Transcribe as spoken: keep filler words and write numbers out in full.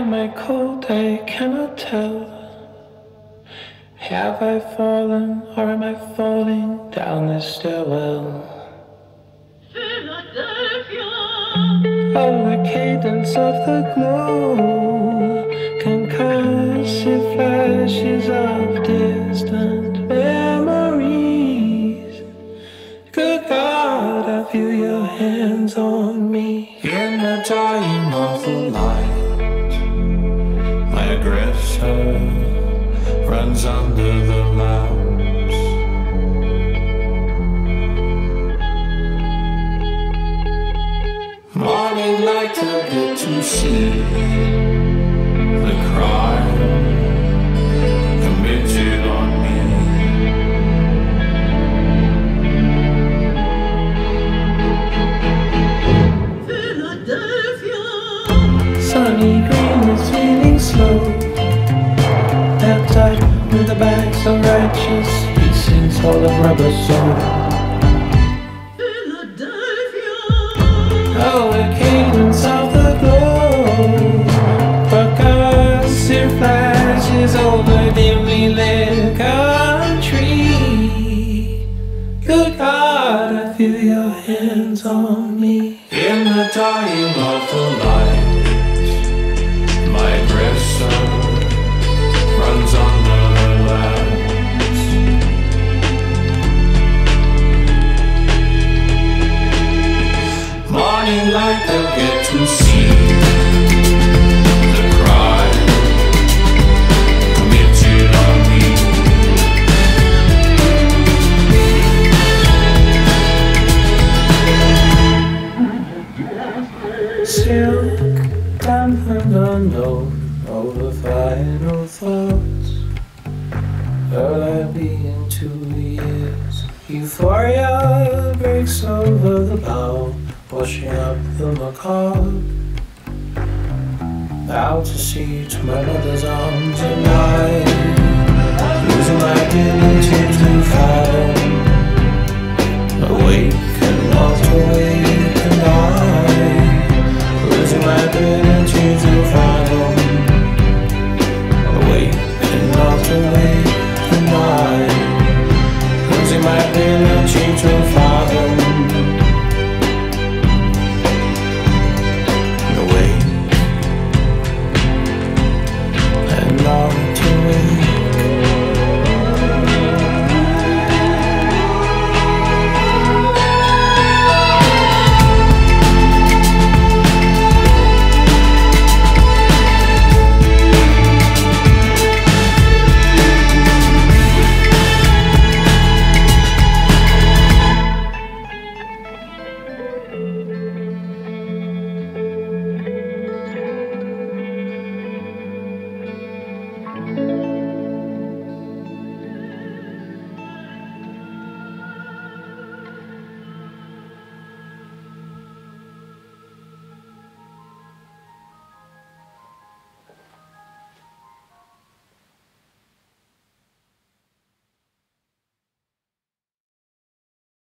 Am I cold? I cannot tell. Have I fallen or am I falling down this stairwell? Philadelphia. Oh, the cadence of the glow, concussive flashes of distant memories. Good God, I feel your hands on me. In the dying of the light, my aggressor runs under the lamps. Morning light to get to see the crime committed on me. Philadelphia. Sunny green is feeling slow. Outside with the bags of righteous, he sings all of rubber soul. Philadelphia. Oh, the cadence of the glow, percussive flashes over dimly lit country. Good God, I feel your hands on me. In the dying of the light, my aggressor runs under the lamps. Morning light, they'll get to see the crime committed on me. Silk, damp and unknown, over final thoughts. Will I be in two years? Euphoria breaks over the bow, washing up the macabre. Out to sea to my mother's arms at night, losing my ability to fathom, awake